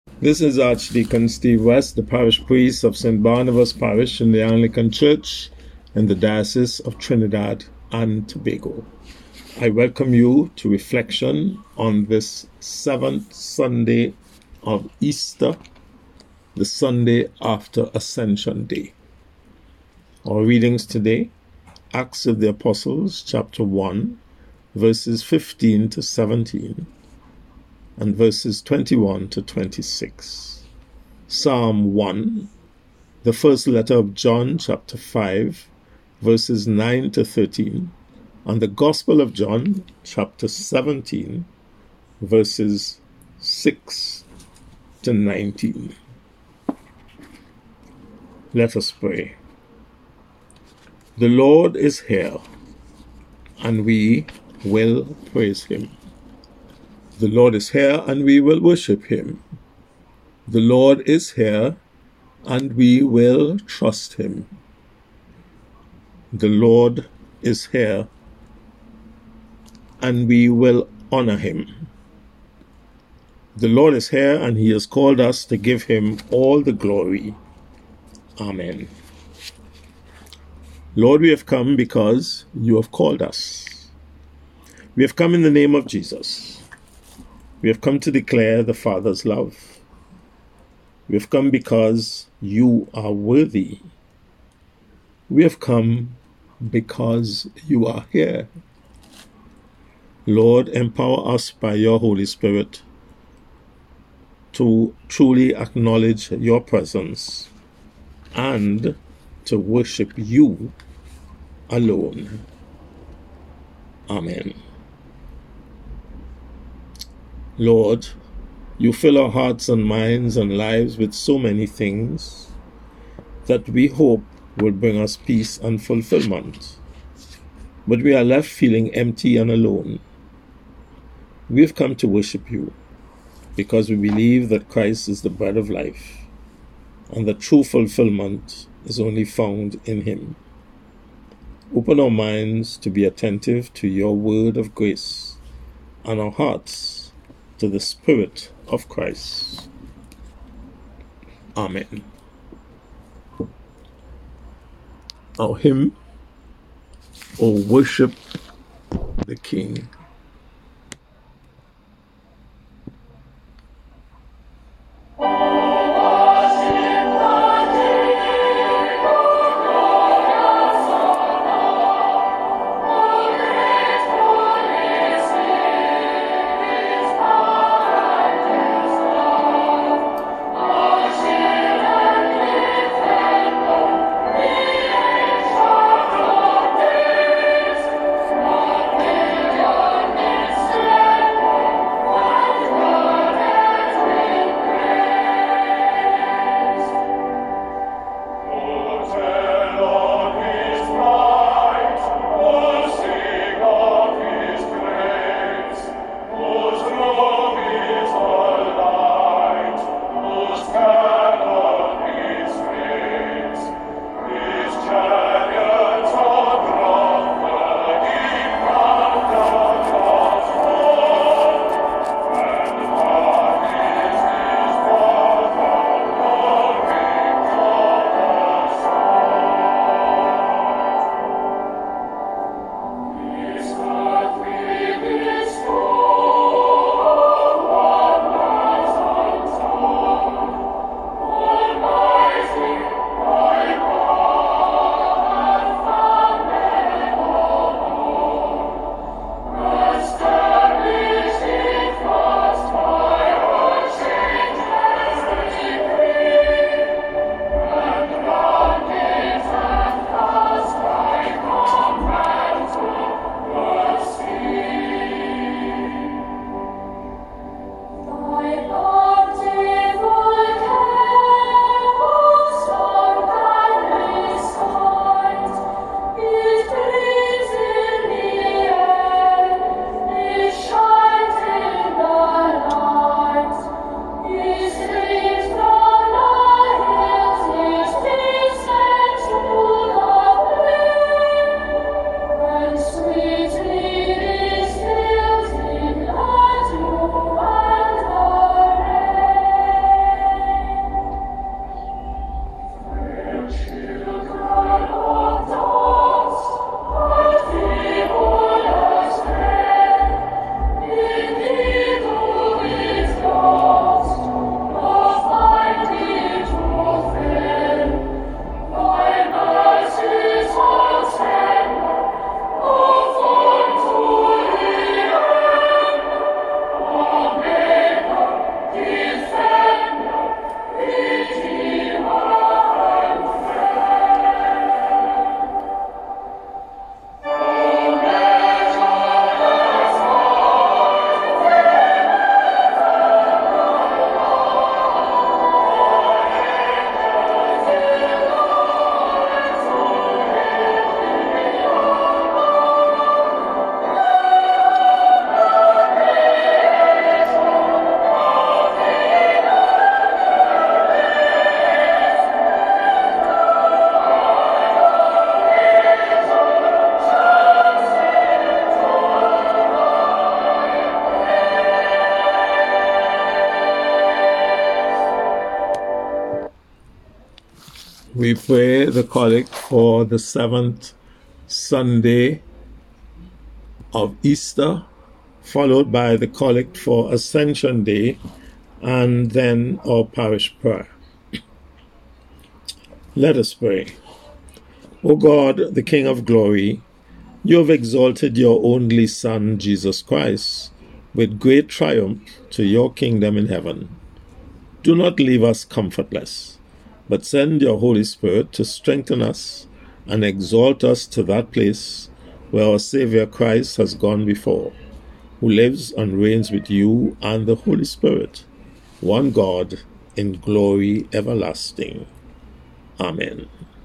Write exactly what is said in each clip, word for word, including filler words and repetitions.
This is Archdeacon Steve West, the parish priest of Saint Barnabas Parish in the Anglican Church in the Diocese of Trinidad and Tobago. I welcome you to reflection on this seventh Sunday of Easter, the Sunday after Ascension Day. Our readings today, Acts of the Apostles, chapter one, verses fifteen to seventeen, and verses twenty-one to twenty-six. Psalm one, the first letter of John, chapter five, verses nine to thirteen, and the Gospel of John, chapter seventeen, verses six to nineteen. Let us pray. The Lord is here, and we will praise him. The Lord is here, and we will worship him. The Lord is here, and we will trust him. The Lord is here, and we will honor him. The Lord is here, and he has called us to give him all the glory. Amen. Lord, we have come because you have called us. We have come in the name of Jesus. We have come to declare the Father's love. We have come because you are worthy. We have come because you are here. Lord, empower us by your Holy Spirit to truly acknowledge your presence and to worship you alone. Amen. Lord, you fill our hearts and minds and lives with so many things that we hope will bring us peace and fulfillment. But we are left feeling empty and alone. We have come to worship you because we believe that Christ is the bread of life and that true fulfillment is only found in him. Open our minds to be attentive to your word of grace and our hearts to the Spirit of Christ. Amen. Our hymn, O Worship the King. We pray the collect for the seventh Sunday of Easter, followed by the collect for Ascension Day, and then our parish prayer. Let us pray. O God, the King of glory, you have exalted your only Son, Jesus Christ, with great triumph to your kingdom in heaven. Do not leave us comfortless, but send your Holy Spirit to strengthen us and exalt us to that place where our Savior Christ has gone before, who lives and reigns with you and the Holy Spirit, one God, in glory everlasting. Amen.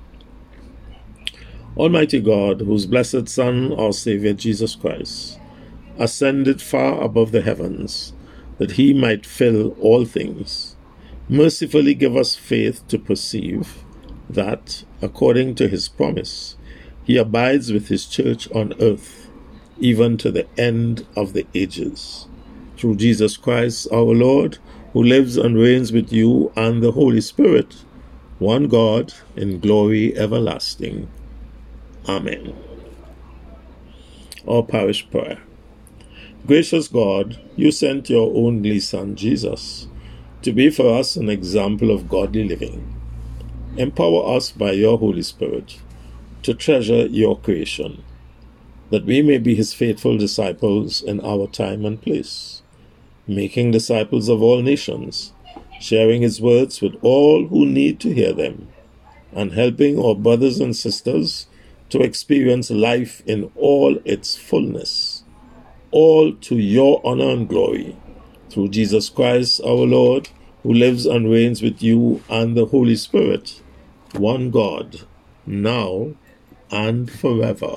Almighty God, whose blessed Son, our Savior Jesus Christ, ascended far above the heavens, that he might fill all things, mercifully give us faith to perceive that, according to his promise, he abides with his church on earth, even to the end of the ages. Through Jesus Christ our Lord, who lives and reigns with you and the Holy Spirit, one God, in glory everlasting. Amen. Our parish prayer. Gracious God, you sent your only Son, Jesus, to be for us an example of godly living. Empower us by your Holy Spirit to treasure your creation, that we may be his faithful disciples in our time and place, making disciples of all nations, sharing his words with all who need to hear them, and helping our brothers and sisters to experience life in all its fullness, all to your honor and glory, through Jesus Christ our Lord, who lives and reigns with you and the Holy Spirit, one God, now and forever.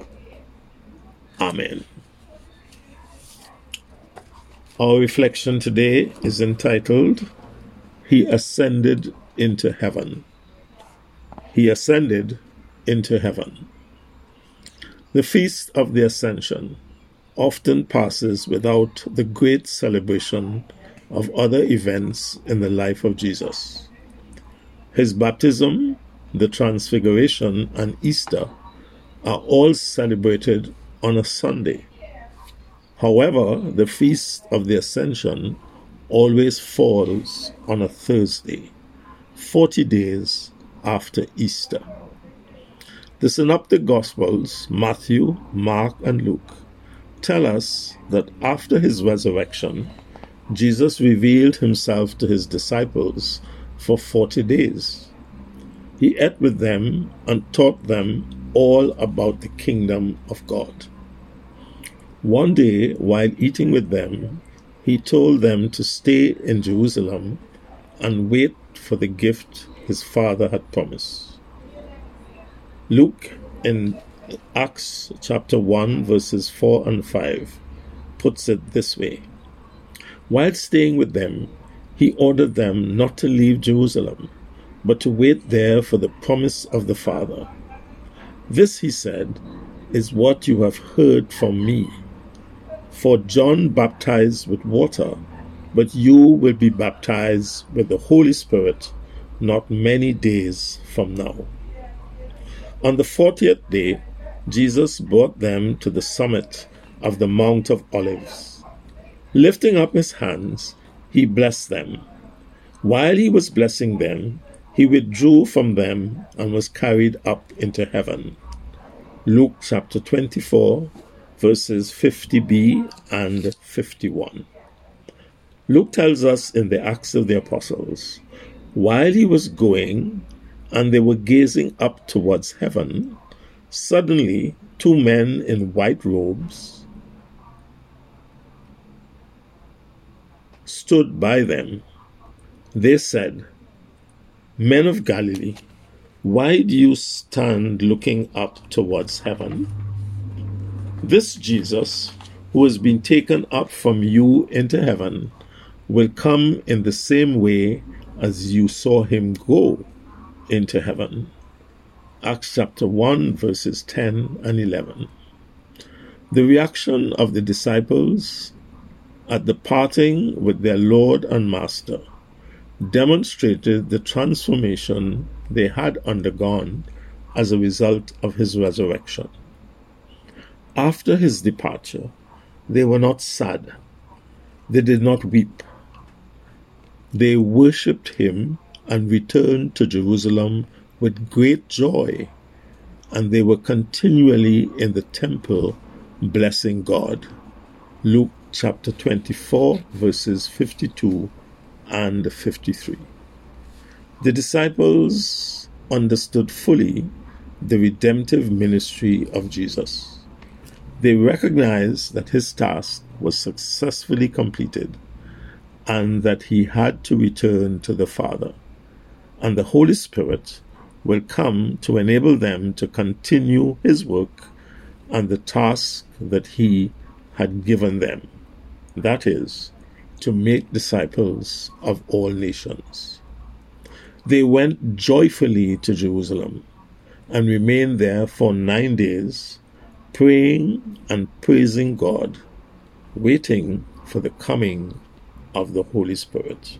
Amen. Our reflection today is entitled, He Ascended into Heaven. He ascended into heaven. The Feast of the Ascension often passes without the great celebration of other events in the life of Jesus. His baptism, the Transfiguration, and Easter are all celebrated on a Sunday. However, the Feast of the Ascension always falls on a Thursday, forty days after Easter. The Synoptic Gospels, Matthew, Mark, and Luke, tell us that after his resurrection, Jesus revealed himself to his disciples for forty days. He ate with them and taught them all about the kingdom of God. One day, while eating with them, he told them to stay in Jerusalem and wait for the gift his Father had promised. Luke, in Acts chapter one, verses four and five, puts it this way. While staying with them, he ordered them not to leave Jerusalem, but to wait there for the promise of the Father. This, he said, is what you have heard from me. For John baptized with water, but you will be baptized with the Holy Spirit not many days from now. On the fortieth day, Jesus brought them to the summit of the Mount of Olives. Lifting up his hands, he blessed them. While he was blessing them, he withdrew from them and was carried up into heaven. Luke chapter twenty-four, verses fifty b and fifty-one. Luke tells us in the Acts of the Apostles, while he was going and they were gazing up towards heaven, suddenly two men in white robes stood by them. They said, Men of Galilee, why do you stand looking up towards heaven? This Jesus, who has been taken up from you into heaven, will come in the same way as you saw him go into heaven. Acts chapter one, verses ten and eleven. The reaction of the disciples at the parting with their Lord and Master demonstrated the transformation they had undergone as a result of his resurrection. After his departure, they were not sad. They did not weep. They worshipped him and returned to Jerusalem with great joy, and they were continually in the temple blessing God. Luke chapter twenty-four, verses fifty-two and fifty-three. The disciples understood fully the redemptive ministry of Jesus. They recognized that his task was successfully completed and that he had to return to the Father, and the Holy Spirit will come to enable them to continue his work and the task that he had given them, that is, to make disciples of all nations. They went joyfully to Jerusalem and remained there for nine days, praying and praising God, waiting for the coming of the Holy Spirit.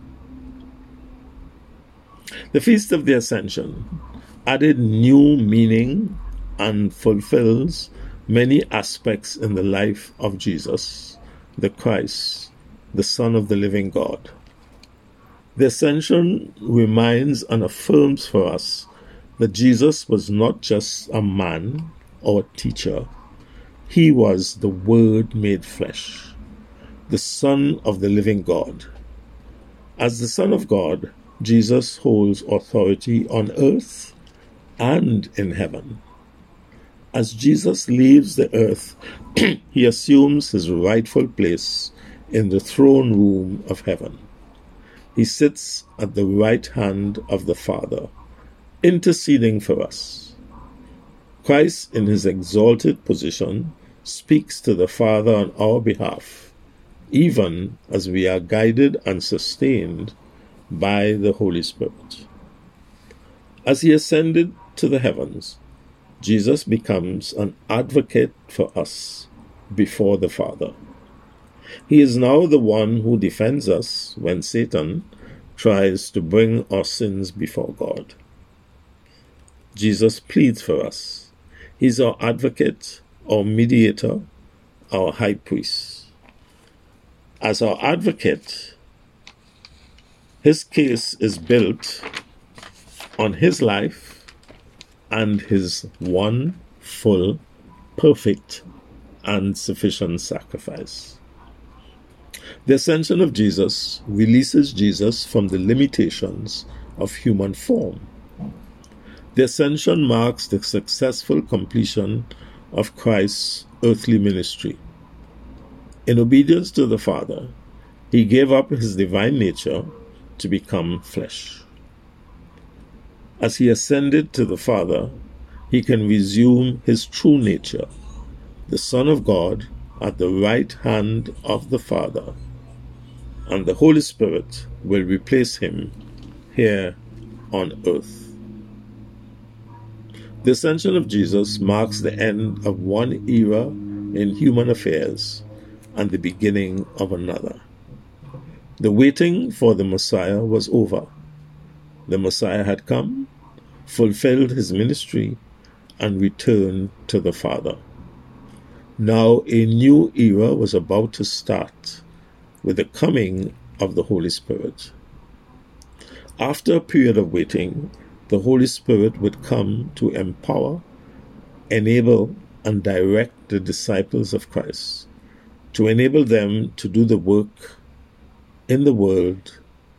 The Feast of the Ascension added new meaning and fulfills many aspects in the life of Jesus, the Christ, the Son of the living God. The Ascension reminds and affirms for us that Jesus was not just a man or a teacher. He was the Word made flesh, the Son of the living God. As the Son of God, Jesus holds authority on earth and in heaven. As Jesus leaves the earth, he assumes his rightful place in the throne room of heaven. He sits at the right hand of the Father, interceding for us. Christ, in his exalted position, speaks to the Father on our behalf, even as we are guided and sustained by the Holy Spirit. As he ascended to the heavens, Jesus becomes an advocate for us before the Father. He is now the one who defends us when Satan tries to bring our sins before God. Jesus pleads for us. He's our advocate, our mediator, our high priest. As our advocate, his case is built on his life and his one full, perfect, and sufficient sacrifice. The ascension of Jesus releases Jesus from the limitations of human form. The ascension marks the successful completion of Christ's earthly ministry. In obedience to the Father, he gave up his divine nature to become flesh. As he ascended to the Father, he can resume his true nature, the Son of God at the right hand of the Father, and the Holy Spirit will replace him here on earth. The ascension of Jesus marks the end of one era in human affairs and the beginning of another. The waiting for the Messiah was over. The Messiah had come, fulfilled his ministry, and returned to the Father. Now a new era was about to start with the coming of the Holy Spirit. After a period of waiting, the Holy Spirit would come to empower, enable, and direct the disciples of Christ, to enable them to do the work in the world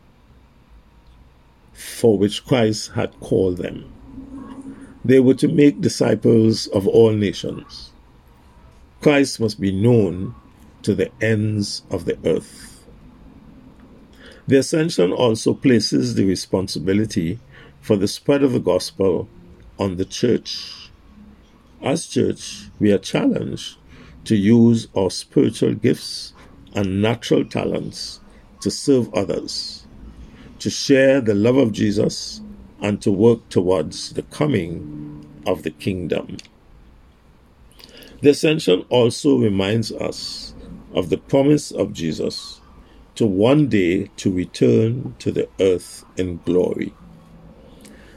for which Christ had called them. They were to make disciples of all nations. Christ must be known to the ends of the earth. The ascension also places the responsibility for the spread of the gospel on the church. As church, we are challenged to use our spiritual gifts and natural talents to serve others, to share the love of Jesus, and to work towards the coming of the kingdom. The ascension also reminds us of the promise of Jesus to one day to return to the earth in glory.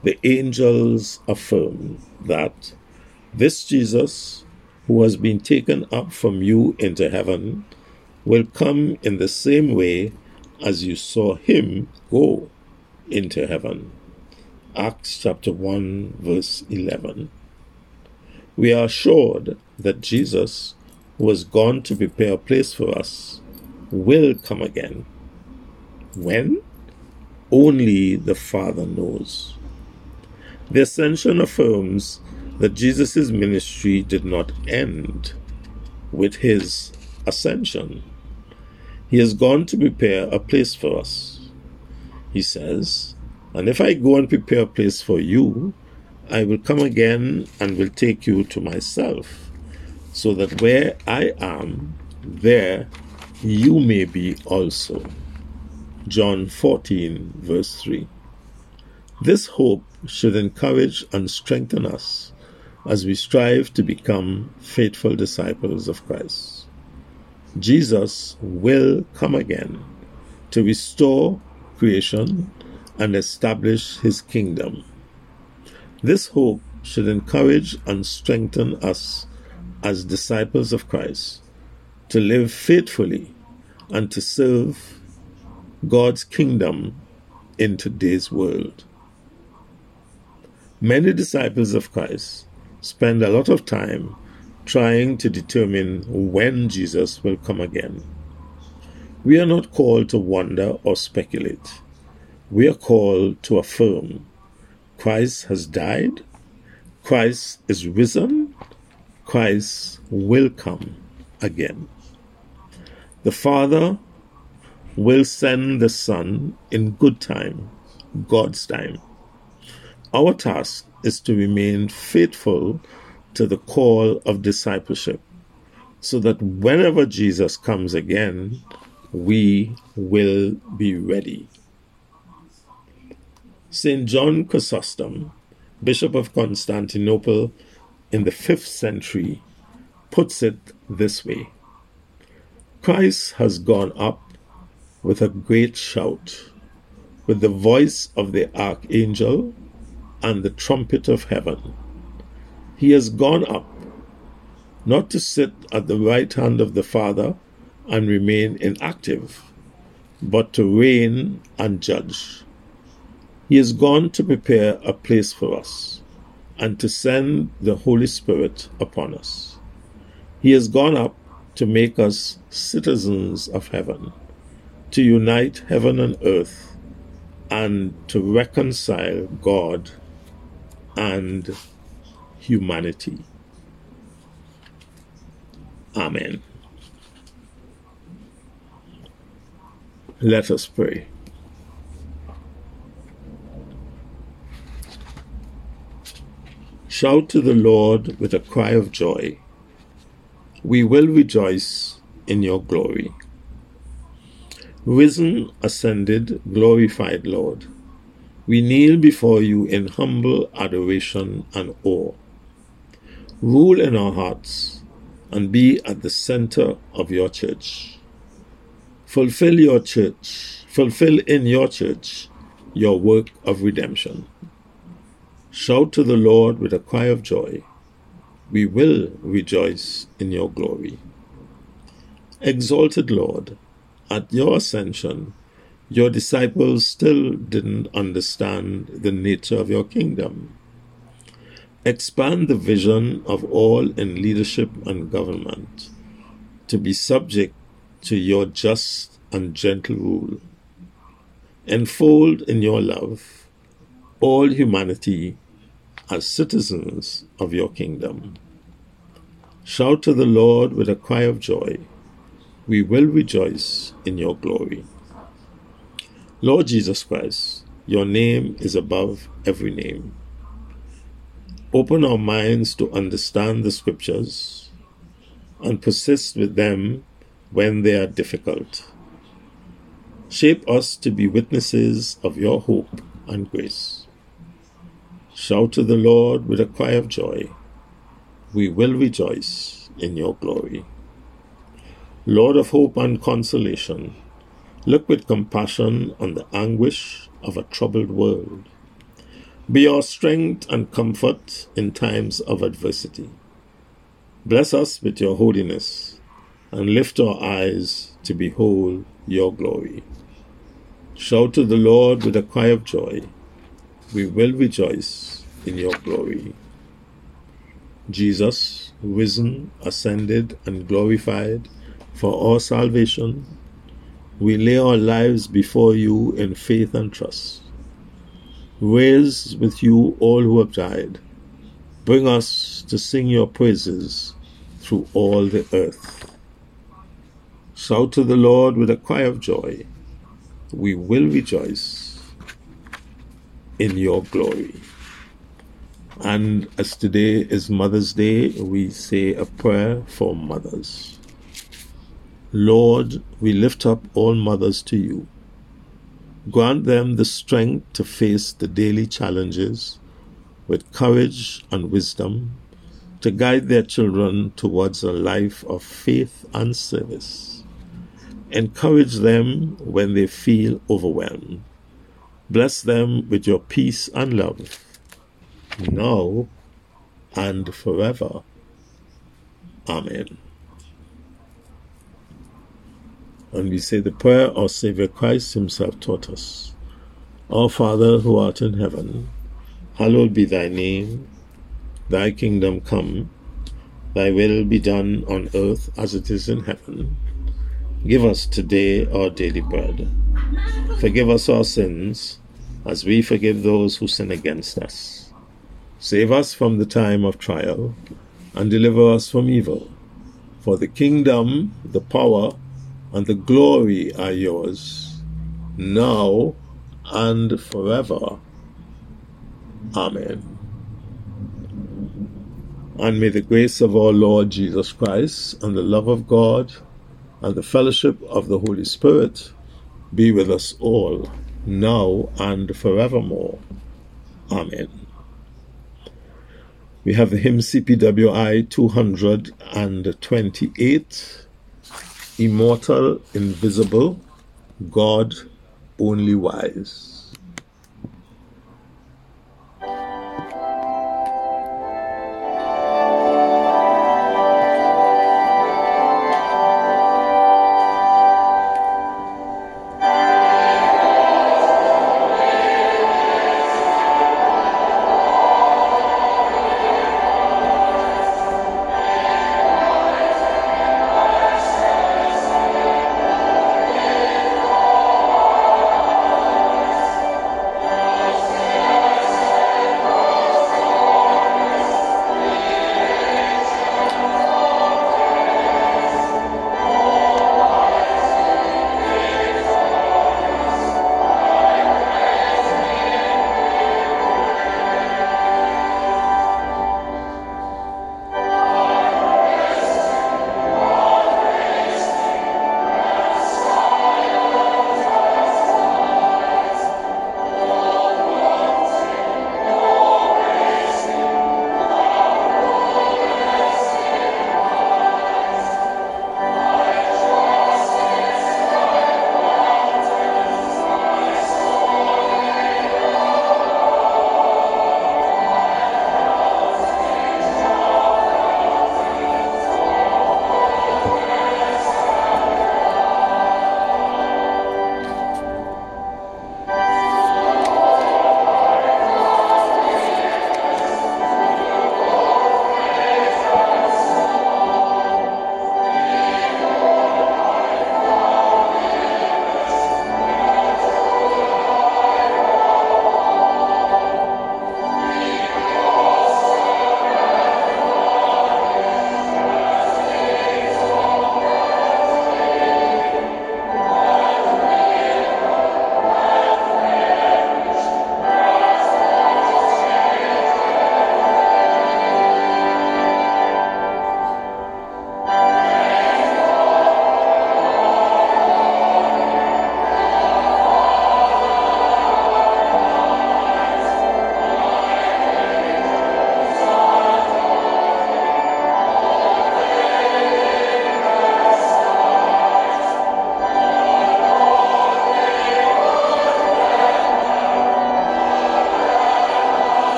the angels affirm that this Jesus, who has been taken up from you into heaven, will come in the same way as you saw him go into heaven. Acts chapter one, verse eleven. We are assured that Jesus, who has gone to prepare a place for us, will come again. When? Only the Father knows. The Ascension affirms that Jesus' ministry did not end with his ascension. He has gone to prepare a place for us. He says, "And if I go and prepare a place for you, I will come again and will take you to myself, so that where I am, there you may be also." John fourteen, verse three. This hope should encourage and strengthen us as we strive to become faithful disciples of Christ. Jesus will come again to restore creation and establish his kingdom. This hope should encourage and strengthen us as disciples of Christ to live faithfully and to serve God's kingdom in today's world. Many disciples of Christ spend a lot of time trying to determine when Jesus will come again. We are not called to wonder or speculate. We are called to affirm Christ has died, Christ is risen, Christ will come again. The Father will send the Son in good time, God's time. Our task is to remain faithful to the call of discipleship, so that whenever Jesus comes again, we will be ready. Saint John Chrysostom, Bishop of Constantinople in the fifth century, puts it this way: Christ has gone up with a great shout, with the voice of the archangel and the trumpet of heaven. He has gone up, not to sit at the right hand of the Father and remain inactive, but to reign and judge. He has gone to prepare a place for us and to send the Holy Spirit upon us. He has gone up to make us citizens of heaven, to unite heaven and earth, and to reconcile God and humanity. Amen. Let us pray. Shout to the Lord with a cry of joy. We will rejoice in your glory. Risen, ascended, glorified Lord, we kneel before you in humble adoration and awe. Rule in our hearts and be at the center of your church. Fulfill your church, fulfill in your church your work of redemption. Shout to the Lord with a cry of joy. We will rejoice in your glory. Exalted Lord, at your ascension, your disciples still didn't understand the nature of your kingdom. Expand the vision of all in leadership and government to be subject to your just and gentle rule. Enfold in your love all humanity as citizens of your kingdom. Shout to the Lord with a cry of joy. We will rejoice in your glory. Lord Jesus Christ, your name is above every name. Open our minds to understand the scriptures and persist with them when they are difficult. Shape us to be witnesses of your hope and grace. Shout to the Lord with a cry of joy. We will rejoice in your glory. Lord of hope and consolation, look with compassion on the anguish of a troubled world. Be our strength and comfort in times of adversity. Bless us with your holiness, and lift our eyes to behold your glory. Shout to the Lord with a cry of joy. We will rejoice in your glory. Jesus, risen, ascended, and glorified for our salvation, we lay our lives before you in faith and trust. Raise with you all who have died. Bring us to sing your praises through all the earth. Shout to the Lord with a cry of joy. We will rejoice in your glory. And as today is Mother's Day, we say a prayer for mothers. Lord, we lift up all mothers to you. Grant them the strength to face the daily challenges with courage and wisdom, to guide their children towards a life of faith and service. Encourage them when they feel overwhelmed. Bless them with your peace and love, now and forever. Amen. And we say the prayer our Savior Christ himself taught us. Our Father who art in heaven, hallowed be thy name. Thy kingdom come, thy will be done on earth as it is in heaven. Give us today our daily bread. Forgive us our sins, as we forgive those who sin against us. Save us from the time of trial, and deliver us from evil. For the kingdom, the power, and the glory are yours, now and forever. Amen. And may the grace of our Lord Jesus Christ, and the love of God, and the fellowship of the Holy Spirit be with us all, now and forevermore. Amen. We have the hymn C P W I two hundred twenty-eight, Immortal, Invisible, God Only Wise.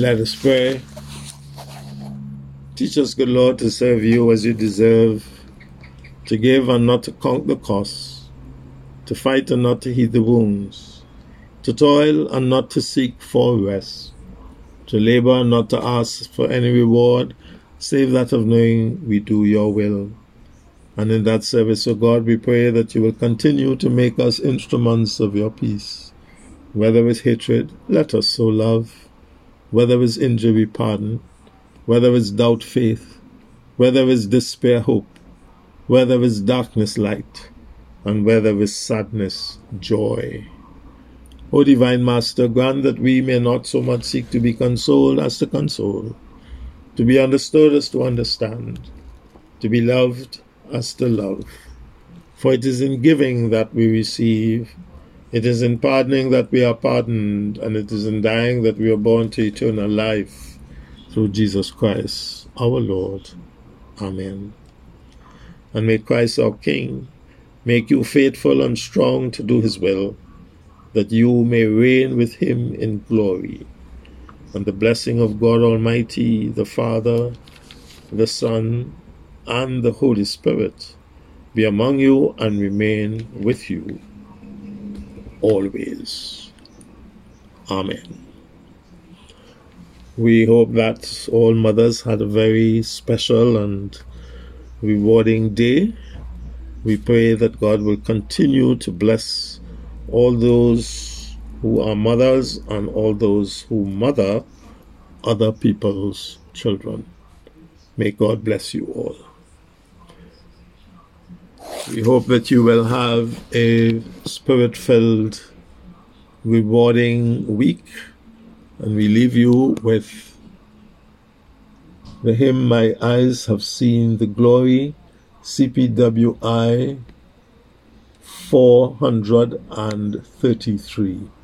Let us pray. Teach us, good Lord, to serve you as you deserve, to give and not to count the cost, to fight and not to heed the wounds, to toil and not to seek for rest, to labor and not to ask for any reward, save that of knowing we do your will. And in that service, O God, we pray that you will continue to make us instruments of your peace. Whether it's hatred, let us so love. Whether it's injury, pardon. Whether it's doubt, faith. Whether it's despair, hope. Whether it's darkness, light. And whether it's sadness, joy. O Divine Master, grant that we may not so much seek to be consoled as to console, to be understood as to understand, to be loved as to love. For it is in giving that we receive, it is in pardoning that we are pardoned, and it is in dying that we are born to eternal life, through Jesus Christ, our Lord. Amen. And may Christ our King make you faithful and strong to do his will, that you may reign with him in glory. And the blessing of God Almighty, the Father, the Son, and the Holy Spirit be among you and remain with you always. Amen. We hope that all mothers had a very special and rewarding day. We pray that God will continue to bless all those who are mothers and all those who mother other people's children. May God bless you all. We hope that you will have a spirit-filled, rewarding week, and we leave you with the hymn, My Eyes Have Seen the Glory, C P W I four hundred thirty-three.